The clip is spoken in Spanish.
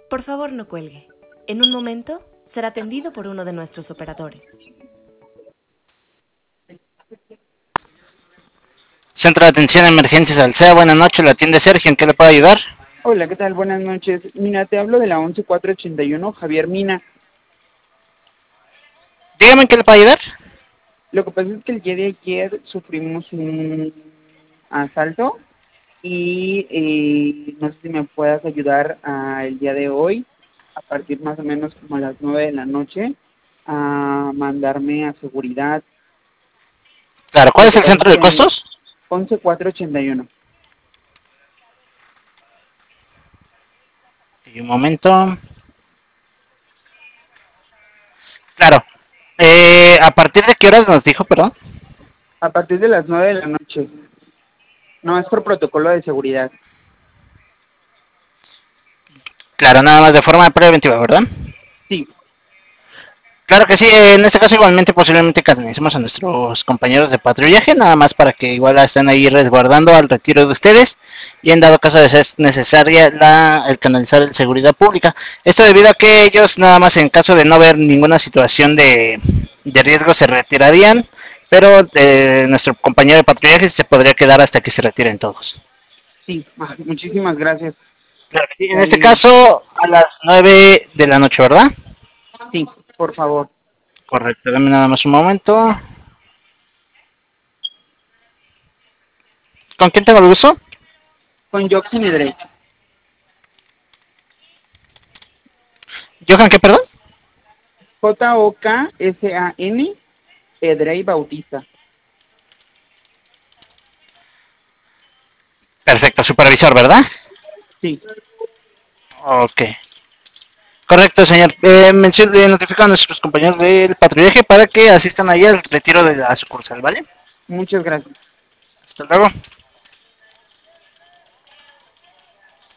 Por favor, no cuelgue. En un momento será atendido por uno de nuestros operadores. Centro de Atención a Emergencias Alsea, buenas noches, la atiende Sergio, ¿en qué le puedo ayudar? Hola, ¿qué tal? Buenas noches. Mira, te hablo de la 11481, Javier Mina. Dígame en qué le puedo ayudar. Lo que pasa es que el día de ayer sufrimos un asalto y no sé si me puedas ayudar el día de hoy, a partir más o menos como a las 9 de la noche, a mandarme a seguridad. Claro, ¿cuál Lo es que el pasa es centro de que costos? 11481. Y un momento. Claro. ¿A partir de qué horas nos dijo, perdón? A partir de las 9 de la noche. No, es por protocolo de seguridad. Claro, nada más de forma preventiva, ¿verdad? Sí. Claro que sí, en este caso igualmente posiblemente canalicemos a nuestros compañeros de patrullaje, nada más para que igual estén ahí resguardando al retiro de ustedes y en dado caso de ser necesaria el canalizar en seguridad pública. Esto debido a que ellos nada más en caso de no ver ninguna situación de riesgo se retirarían, pero nuestro compañero de patrullaje se podría quedar hasta que se retiren todos. Sí, muchísimas gracias. Claro que sí, en Está este lindo. caso a las 9 de la noche, ¿verdad? Sí, por favor. Correcto, dame nada más un momento. ¿Con quién tengo el gusto? Con Joxin y Drake. ¿Johan qué, perdón? Jokan, Edrey Bautista. Perfecto, supervisor, ¿verdad? Sí, Ok. Correcto, señor. Notifico a nuestros compañeros del patrullaje para que asistan ahí al retiro de la sucursal, ¿vale? muchas gracias. Hasta luego.